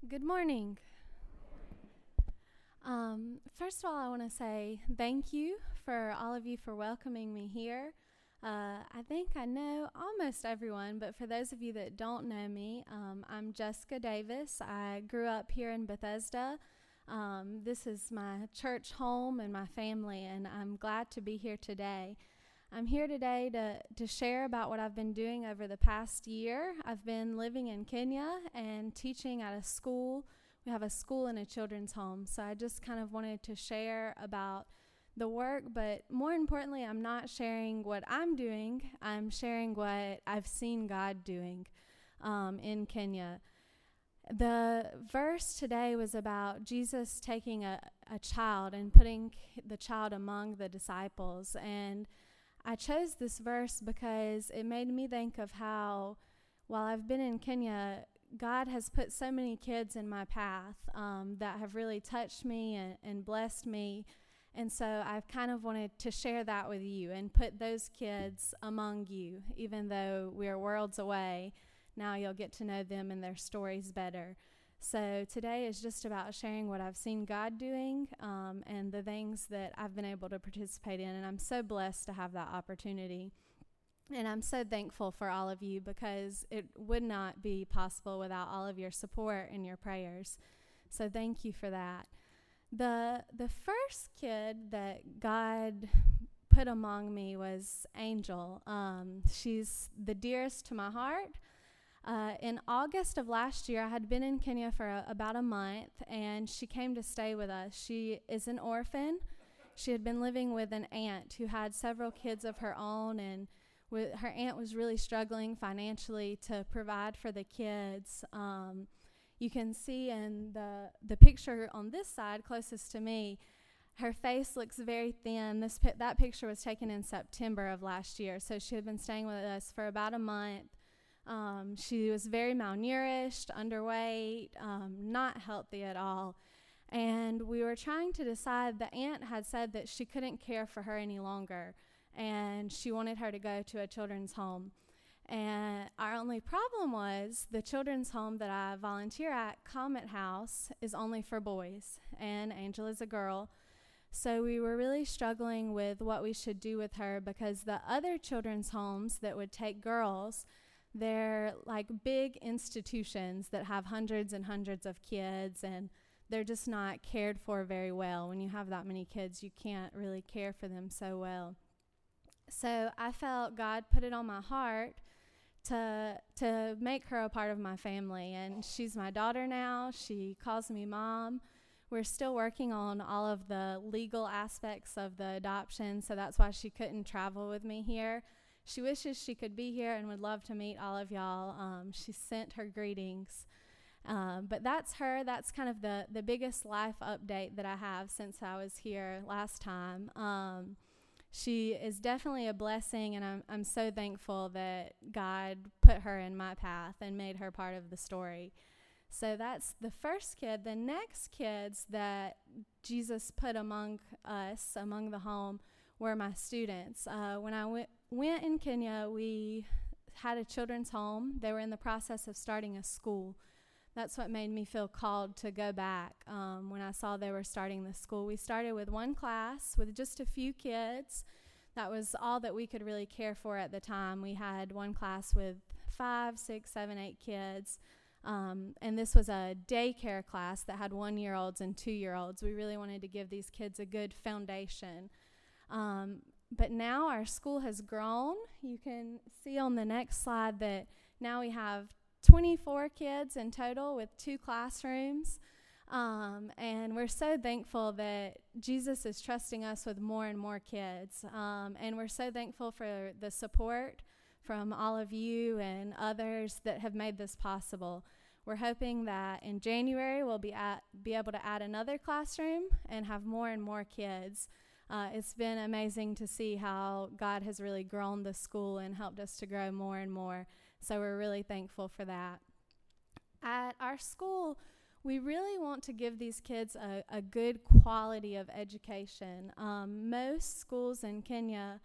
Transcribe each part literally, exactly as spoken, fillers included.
Good morning. Um, first of all, I want to say thank you for all of you for welcoming me here. Uh, I think I know almost everyone, but for those of you that don't know me, um, I'm Jessica Davis. I grew up here in Bethesda. Um, this is my church home and my family, and I'm glad to be here today. I'm here today to, to share about what I've been doing over the past year. I've been living in Kenya and teaching at a school. We have a school and a children's home, so I just kind of wanted to share about the work, but more importantly, I'm not sharing what I'm doing. I'm sharing what I've seen God doing um, in Kenya. The verse today was about Jesus taking a, a child and putting the child among the disciples, and I chose this verse because it made me think of how, while I've been in Kenya, God has put so many kids in my path um, that have really touched me and, and blessed me. And so I've kind of wanted to share that with you and put those kids among you. Even though we're worlds away, now you'll get to know them and their stories better. So today is just about sharing what I've seen God doing um, and the things that I've been able to participate in. And I'm so blessed to have that opportunity. And I'm so thankful for all of you because it would not be possible without all of your support and your prayers. So thank you for that. The the first kid that God put among me was Angel. Um, she's the dearest to my heart. Uh, in August of last year, I had been in Kenya for a, about a month, and she came to stay with us. She is an orphan. She had been living with an aunt who had several kids of her own, and with, her aunt was really struggling financially to provide for the kids. Um, you can see in the, the picture on this side, closest to me, her face looks very thin. This pi- that picture was taken in September of last year, so she had been staying with us for about a month. Um, she was very malnourished, underweight, um, not healthy at all. And we were trying to decide, the aunt had said that she couldn't care for her any longer, and she wanted her to go to a children's home. And our only problem was the children's home that I volunteer at, Comet House, is only for boys, and Angel is a girl. So we were really struggling with what we should do with her because the other children's homes that would take girls, they're like big institutions that have hundreds and hundreds of kids, and they're just not cared for very well. When you have that many kids, you can't really care for them so well. So I felt God put it on my heart to to make her a part of my family, and she's my daughter now. She calls me mom. We're still working on all of the legal aspects of the adoption, so that's why she couldn't travel with me here. She wishes she could be here and would love to meet all of y'all. Um, she sent her greetings. Um, but that's her. That's kind of the, the biggest life update that I have since I was here last time. Um, she is definitely a blessing, and I'm, I'm so thankful that God put her in my path and made her part of the story. So that's the first kid. The next kids that Jesus put among us, among the home, were my students. Uh, when I went, went in Kenya, we had a children's home. They were in the process of starting a school. That's what made me feel called to go back um, when I saw they were starting the school. We started with one class with just a few kids. That was all that we could really care for at the time. We had one class with five, six, seven, eight kids. Um, and this was a daycare class that had one-year-olds and two-year-olds. We really wanted to give these kids a good foundation. Um, but now our school has grown. You can see on the next slide that now we have twenty-four kids in total with two classrooms. Um, and we're so thankful that Jesus is trusting us with more and more kids. Um, and we're so thankful for the support from all of you and others that have made this possible. We're hoping that in January we'll be at, be able to add another classroom and have more and more kids. Uh, it's been amazing to see how God has really grown the school and helped us to grow more and more. So we're really thankful for that. At our school, we really want to give these kids a, a good quality of education. Um, most schools in Kenya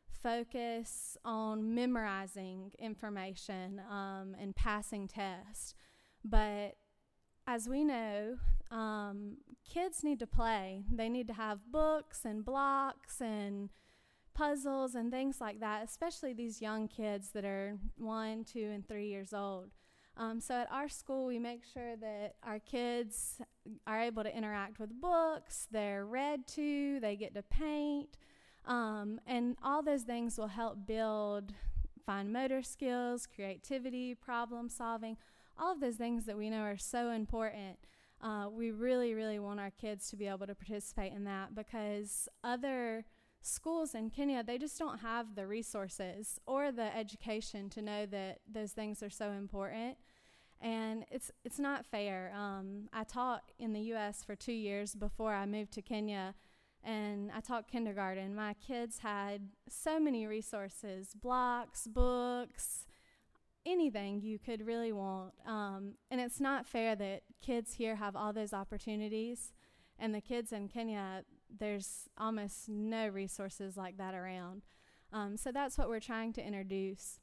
focus on memorizing information um, and passing tests, but as we know, um, kids need to play. They need to have books and blocks and puzzles and things like that, especially these young kids that are one, two, and three years old. Um, so at our school, we make sure that our kids are able to interact with books, they're read to, they get to paint, um, and all those things will help build fine motor skills, creativity, problem solving, all of those things that we know are so important. Uh, we really, really want our kids to be able to participate in that, because other schools in Kenya, they just don't have the resources or the education to know that those things are so important. And it's it's not fair. Um, I taught in the U S for two years before I moved to Kenya, and I taught kindergarten. My kids had so many resources, blocks, books, anything you could really want. Um, and it's not fair that kids here have all those opportunities, and the kids in Kenya, there's almost no resources like that around. Um, so that's what we're trying to introduce.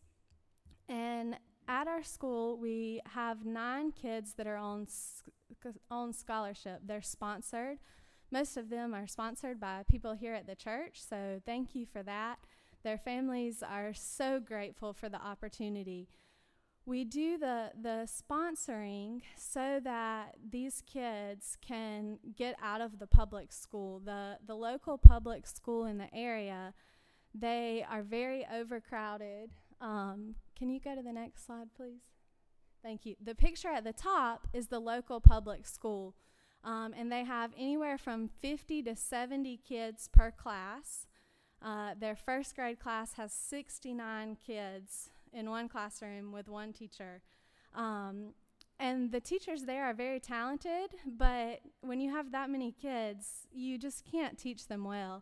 And at our school, we have nine kids that are on sc- on scholarship. They're sponsored. Most of them are sponsored by people here at the church, so thank you for that. Their families are so grateful for the opportunity. We do the, the sponsoring so that these kids can get out of the public school. The, the local public school in the area, they are very overcrowded. Um, can you go to the next slide, please? Thank you. The picture at the top is the local public school, um, and they have anywhere from fifty to seventy kids per class. Uh, their first grade class has sixty-nine kids in one classroom with one teacher. Um, and the teachers there are very talented, but when you have that many kids, you just can't teach them well.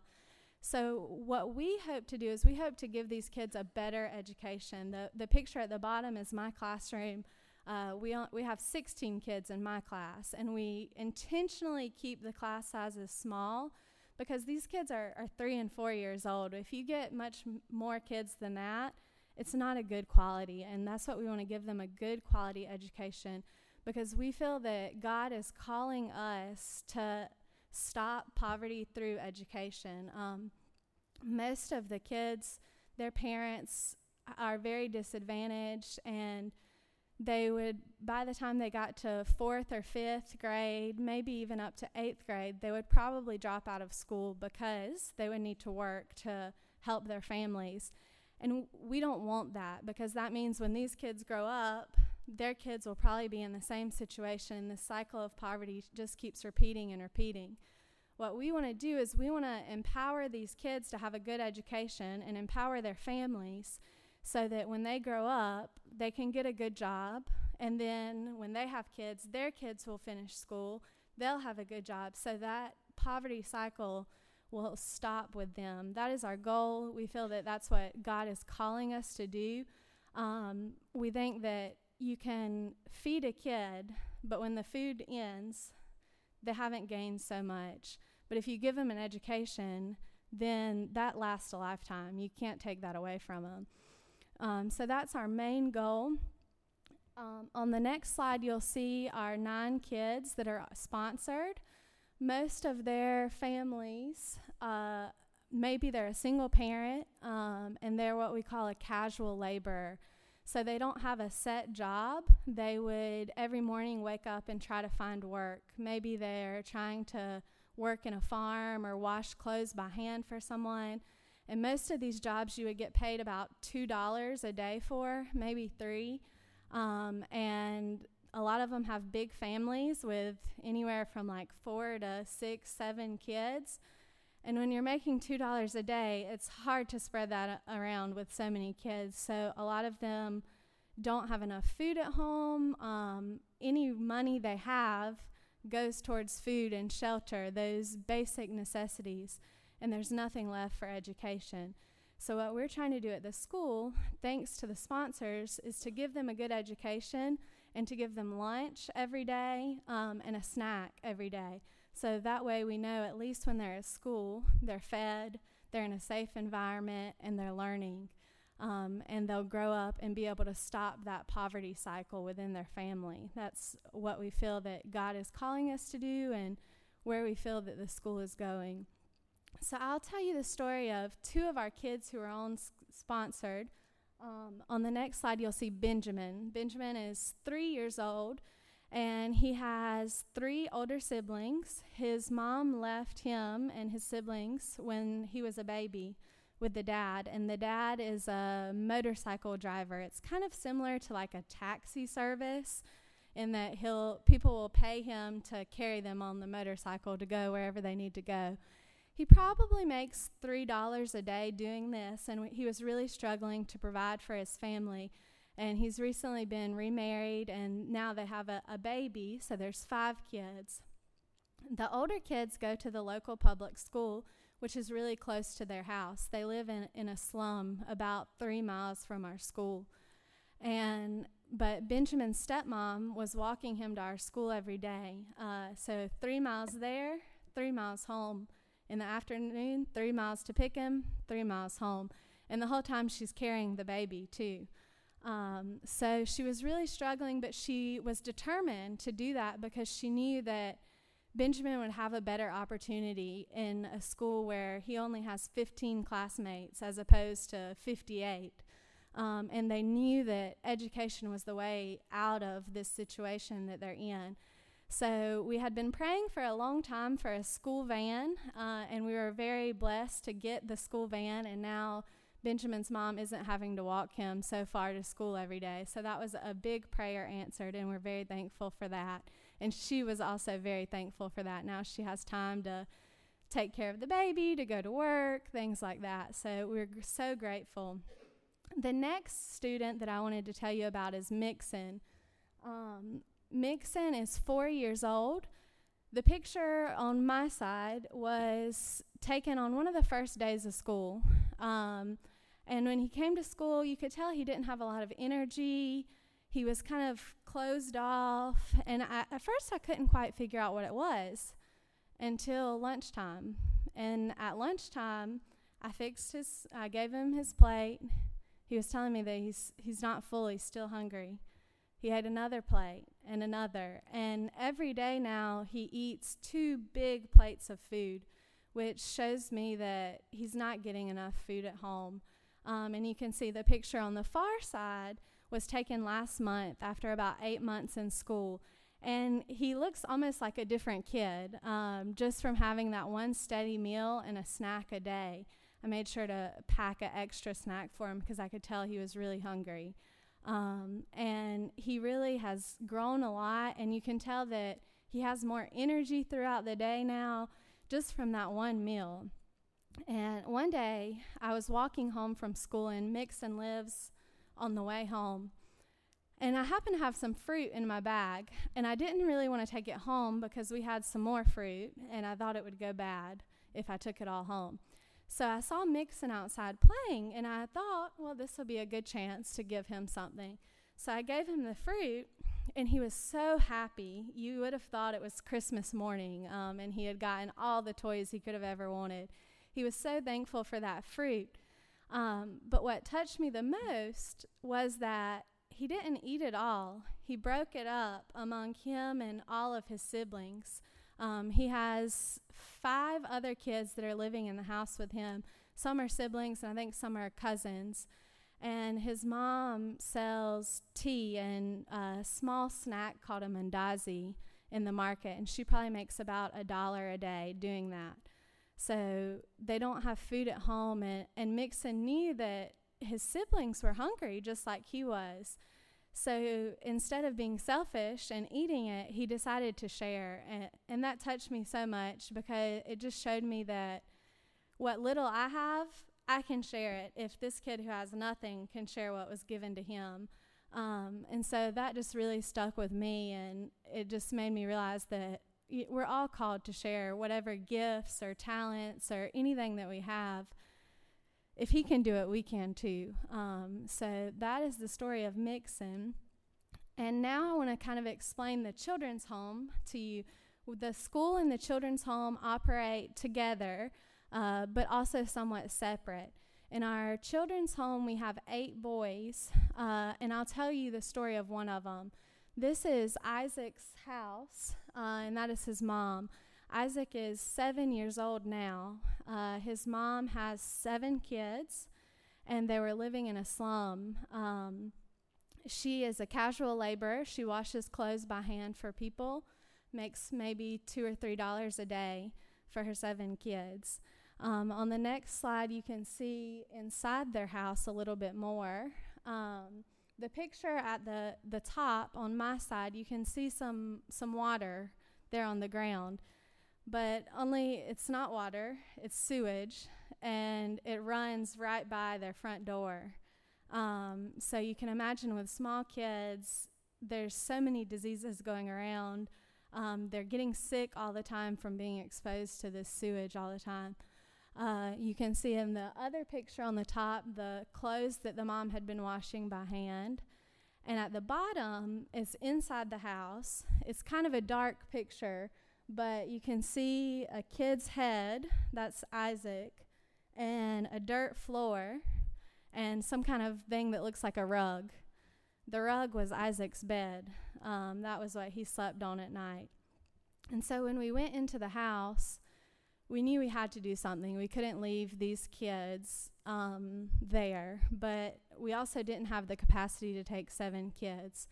So what we hope to do is we hope to give these kids a better education. The the picture at the bottom is my classroom. Uh, we o- we have sixteen kids in my class, and we intentionally keep the class sizes small because these kids are, are three and four years old. If you get much m- more kids than that, it's not a good quality, and that's what we want to give them, a good quality education, because we feel that God is calling us to stop poverty through education. Um, most of the kids, their parents are very disadvantaged, and they would, by the time they got to fourth or fifth grade, maybe even up to eighth grade, they would probably drop out of school because they would need to work to help their families. And we don't want that, because that means when these kids grow up, their kids will probably be in the same situation. The cycle of poverty just keeps repeating and repeating. What we want to do is we want to empower these kids to have a good education and empower their families so that when they grow up, they can get a good job. And then when they have kids, their kids will finish school. They'll have a good job. So that poverty cycle will stop with them. That is our goal. We feel that that's what God is calling us to do. Um, we think that you can feed a kid, but when the food ends, they haven't gained so much. But if you give them an education, then that lasts a lifetime. You can't take that away from them. Um, so that's our main goal. Um, on the next slide, you'll see our nine kids that are sponsored. Most of their families, uh, maybe they're a single parent, um, and they're what we call a casual laborer. So they don't have a set job. They would every morning wake up and try to find work. Maybe they're trying to work in a farm or wash clothes by hand for someone. And most of these jobs you would get paid about two dollars a day for, maybe three. Um, and a lot of them have big families with anywhere from like four to six, seven kids. And when you're making two dollars a day, it's hard to spread that a- around with so many kids. So a lot of them don't have enough food at home. Um, any money they have goes towards food and shelter, those basic necessities, and there's nothing left for education. So what we're trying to do at the school, thanks to the sponsors, is to give them a good education and to give them lunch every day um, and a snack every day. So that way we know at least when they're at school, they're fed, they're in a safe environment, and they're learning. Um, and they'll grow up and be able to stop that poverty cycle within their family. That's what we feel that God is calling us to do and where we feel that the school is going. So I'll tell you the story of two of our kids who are on s- sponsored. Um, on the next slide, you'll see Benjamin. Benjamin is three years old, and he has three older siblings. His mom left him and his siblings when he was a baby with the dad, and the dad is a motorcycle driver. It's kind of similar to like a taxi service in that he'll people will pay him to carry them on the motorcycle to go wherever they need to go. He probably makes three dollars a day doing this, and w- he was really struggling to provide for his family. And he's recently been remarried, and now they have a, a baby, so there's five kids. The older kids go to the local public school, which is really close to their house. They live in, in a slum about three miles from our school. And but Benjamin's stepmom was walking him to our school every day. Uh, so three miles there, three miles home. In the afternoon, three miles to pick him, three miles home. And the whole time she's carrying the baby too. Um, so she was really struggling, but she was determined to do that because she knew that Benjamin would have a better opportunity in a school where he only has fifteen classmates as opposed to fifty-eight. Um, and they knew that education was the way out of this situation that they're in. So we had been praying for a long time for a school van, uh, and we were very blessed to get the school van, and now Benjamin's mom isn't having to walk him so far to school every day. So that was a big prayer answered, and we're very thankful for that. And she was also very thankful for that. Now she has time to take care of the baby, to go to work, things like that. So we're g- so grateful. The next student that I wanted to tell you about is Mixon. Um, Mixon is four years old. The picture on my side was taken on one of the first days of school. Um, and when he came to school, you could tell he didn't have a lot of energy. He was kind of closed off. And I, at first, I couldn't quite figure out what it was until lunchtime. And at lunchtime, I fixed his, I gave him his plate. He was telling me that he's he's not full, he's still hungry. He had another plate and another. And every day now, he eats two big plates of food, which shows me that he's not getting enough food at home. Um, and you can see the picture on the far side was taken last month after about eight months in school. And he looks almost like a different kid, um, just from having that one steady meal and a snack a day. I made sure to pack an extra snack for him because I could tell he was really hungry. Um, and he really has grown a lot, and you can tell that he has more energy throughout the day now just from that one meal. And one day, I was walking home from school, and Mixon lives on the way home. And I happened to have some fruit in my bag, and I didn't really want to take it home because we had some more fruit, and I thought it would go bad if I took it all home. So I saw Mixon outside playing, and I thought, well, this will be a good chance to give him something. So I gave him the fruit, and he was so happy. You would have thought it was Christmas morning, um, and he had gotten all the toys he could have ever wanted. He was so thankful for that fruit. Um, but what touched me the most was that he didn't eat it all. He broke it up among him and all of his siblings. Um, he has five other kids that are living in the house with him. Some are siblings, and I think some are cousins. And his mom sells tea and a small snack called a mandazi in the market, and she probably makes about a dollar a day doing that. So they don't have food at home, and, and Mixon knew that his siblings were hungry just like he was. So instead of being selfish and eating it, he decided to share. And, and that touched me so much because it just showed me that what little I have, I can share it if this kid who has nothing can share what was given to him. Um, and so that just really stuck with me, and it just made me realize that we're all called to share whatever gifts or talents or anything that we have. If he can do it, we can too. Um, so that is the story of Mixon. And now I want to kind of explain the children's home to you. The school and the children's home operate together, uh, but also somewhat separate. In our children's home, we have eight boys, uh, and I'll tell you the story of one of them. This is Isaac's house, uh, and that is his mom. Isaac is seven years old now. Uh, his mom has seven kids, and they were living in a slum. Um, she is a casual laborer. She washes clothes by hand for people, makes maybe two or three dollars a day for her seven kids. Um, on the next slide, you can see inside their house a little bit more. Um, the picture at the, the top on my side, you can see some, some water there on the ground. But only it's not water, it's sewage, and it runs right by their front door. Um, so you can imagine with small kids, there's so many diseases going around. Um, they're getting sick all the time from being exposed to this sewage all the time. Uh, you can see in the other picture on the top the clothes that the mom had been washing by hand. And at the bottom, it's inside the house. It's kind of a dark picture, but you can see a kid's head, that's Isaac, and a dirt floor, and some kind of thing that looks like a rug. The rug was Isaac's bed. Um, that was what he slept on at night. And so when we went into the house, we knew we had to do something. We couldn't leave these kids um, there, but we also didn't have the capacity to take seven kids.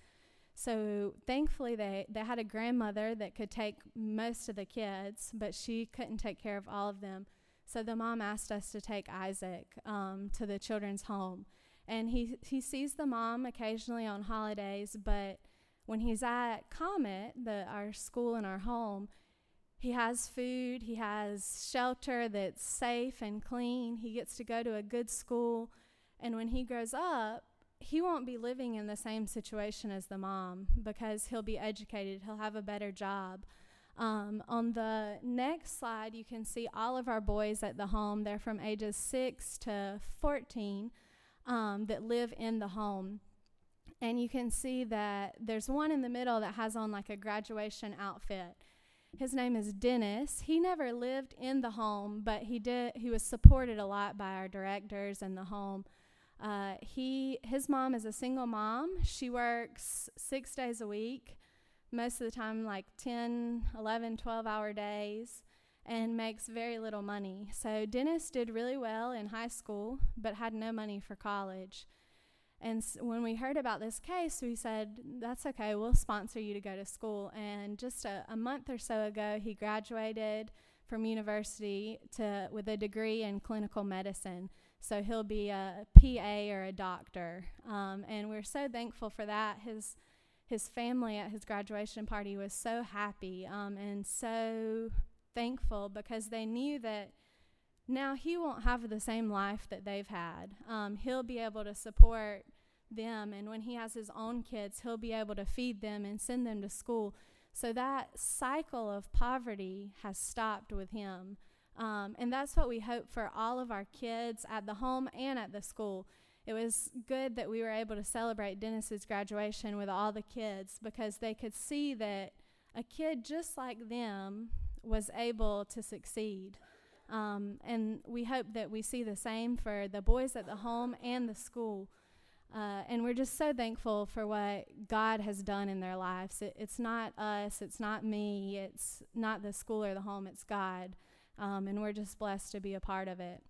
So thankfully they, they had a grandmother that could take most of the kids, but she couldn't take care of all of them. So the mom asked us to take Isaac um, to the children's home. And he, he sees the mom occasionally on holidays, but when he's at Comet, the, our school and our home, he has food, he has shelter that's safe and clean. He gets to go to a good school. And when he grows up, he won't be living in the same situation as the mom because he'll be educated. He'll have a better job. Um, on the next slide, you can see all of our boys at the home. They're from ages six to fourteen um, that live in the home. And you can see that there's one in the middle that has on like a graduation outfit. His name is Dennis. He never lived in the home, but he did. He was supported a lot by our directors in the home. Uh, he, his mom is a single mom. She works six days a week, most of the time like ten, eleven, twelve hour days, and makes very little money. So Dennis did really well in high school, but had no money for college. And s- when we heard about this case, we said, that's okay, we'll sponsor you to go to school. And just a, a month or so ago, he graduated from university to with a degree in clinical medicine. So he'll be a P A or a doctor. Um, and we're so thankful for that. His his family at his graduation party was so happy um, and so thankful because they knew that now he won't have the same life that they've had. Um, he'll be able to support them. And when he has his own kids, he'll be able to feed them and send them to school. So that cycle of poverty has stopped with him. Um, and that's what we hope for all of our kids at the home and at the school. It was good that we were able to celebrate Dennis's graduation with all the kids because they could see that a kid just like them was able to succeed. Um, and we hope that we see the same for the boys at the home and the school. Uh, and we're just so thankful for what God has done in their lives. It, it's not us, it's not me, it's not the school or the home, it's God. Um, and we're just blessed to be a part of it.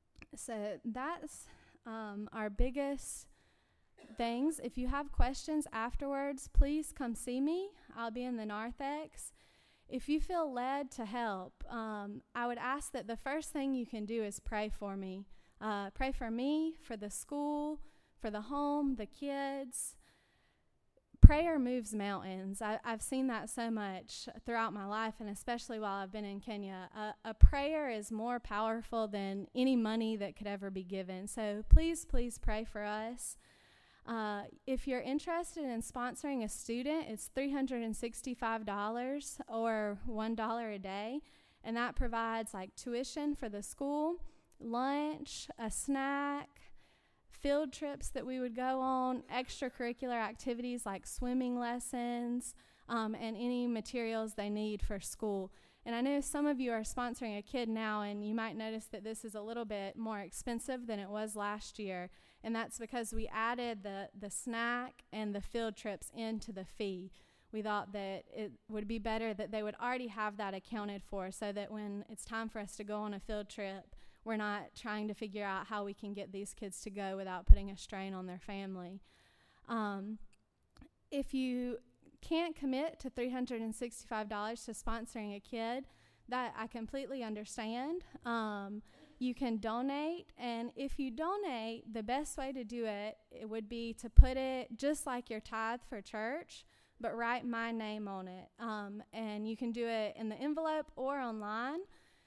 So that's um, our biggest things. If you have questions afterwards, please come see me. I'll be in the narthex. If you feel led to help, um, I would ask that the first thing you can do is pray for me. Uh, pray for me, for the school, for the home, the kids. Prayer moves mountains. I, I've seen that so much throughout my life, and especially while I've been in Kenya. A, a prayer is more powerful than any money that could ever be given. So please, please pray for us. Uh, if you're interested in sponsoring a student, it's three hundred sixty-five dollars or one dollar a day, and that provides like tuition for the school, lunch, a snack, field trips that we would go on, extracurricular activities like swimming lessons, um, and any materials they need for school. And I know some of you are sponsoring a kid now, and you might notice that this is a little bit more expensive than it was last year. And that's because we added the, the snack and the field trips into the fee. We thought that it would be better that they would already have that accounted for, so that when it's time for us to go on a field trip, we're not trying to figure out how we can get these kids to go without putting a strain on their family. Um, if you can't commit to three hundred sixty-five dollars to sponsoring a kid, that I completely understand. Um, you can donate, and if you donate, the best way to do it, it would be to put it just like your tithe for church, but write my name on it. Um, and you can do it in the envelope or online.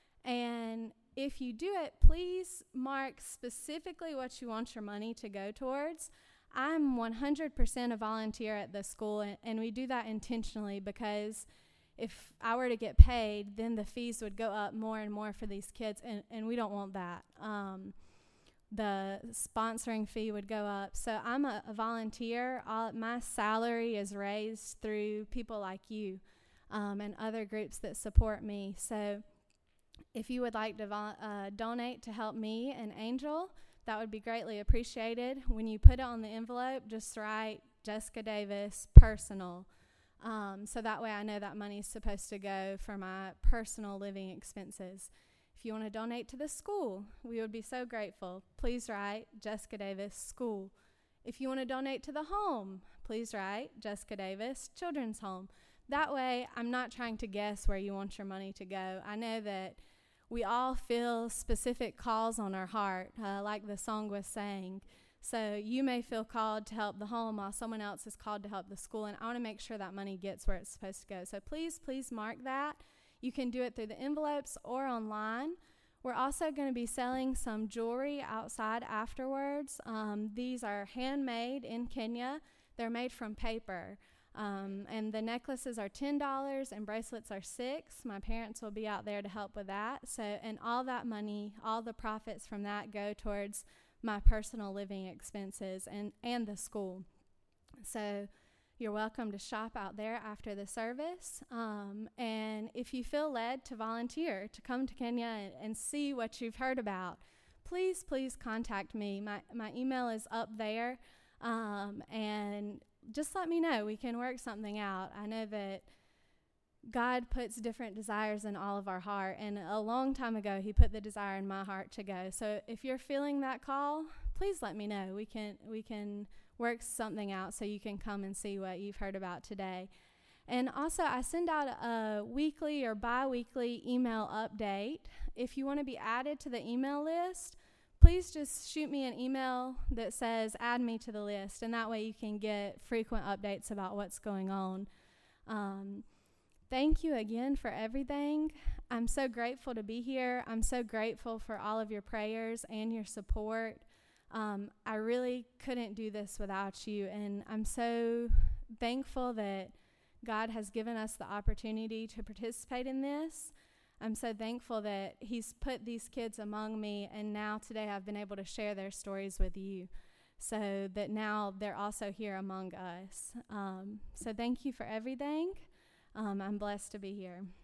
And if you do it, please mark specifically what you want your money to go towards. I'm one hundred percent a volunteer at the school, and, and we do that intentionally, because if I were to get paid, then the fees would go up more and more for these kids, and, and we don't want that. Um, the sponsoring fee would go up. So I'm a, a volunteer. All, my salary is raised through people like you um, and other groups that support me. So if you would like to vo- uh, donate to help me and Angel, that would be greatly appreciated. When you put it on the envelope, just write Jessica Davis personal. Um, so that way I know that money is supposed to go for my personal living expenses. If you want to donate to the school, we would be so grateful. Please write Jessica Davis School. If you want to donate to the home, please write Jessica Davis Children's Home. That way I'm not trying to guess where you want your money to go. I know that we all feel specific calls on our heart, uh, like the song was saying. So you may feel called to help the home while someone else is called to help the school, and I want to make sure that money gets where it's supposed to go. So please, please mark that. You can do it through the envelopes or online. We're also going to be selling some jewelry outside afterwards. Um, these are handmade in Kenya. They're made from paper. Um, and the necklaces are ten dollars and bracelets are six dollars. My parents will be out there to help with that. So, and all that money, all the profits from that go towards my personal living expenses and, and the school. So you're welcome to shop out there after the service. Um, and if you feel led to volunteer, to come to Kenya and, and see what you've heard about, please, please contact me. My, my email is up there. Um, and just let me know. We can work something out. I know that God puts different desires in all of our heart, and a long time ago he put the desire in my heart to go. So if you're feeling that call, please let me know. We can we can work something out so you can come and see what you've heard about today. And also, I send out a weekly or bi-weekly email update. If you want to be added to the email list, please just shoot me an email that says add me to the list, and that way you can get frequent updates about what's going on. Um, thank you again for everything. I'm so grateful to be here. I'm so grateful for all of your prayers and your support. Um, I really couldn't do this without you, and I'm so thankful that God has given us the opportunity to participate in this. I'm so thankful that he's put these kids among me, and now today I've been able to share their stories with you, so that now they're also here among us. Um, so thank you for everything. Um, I'm blessed to be here.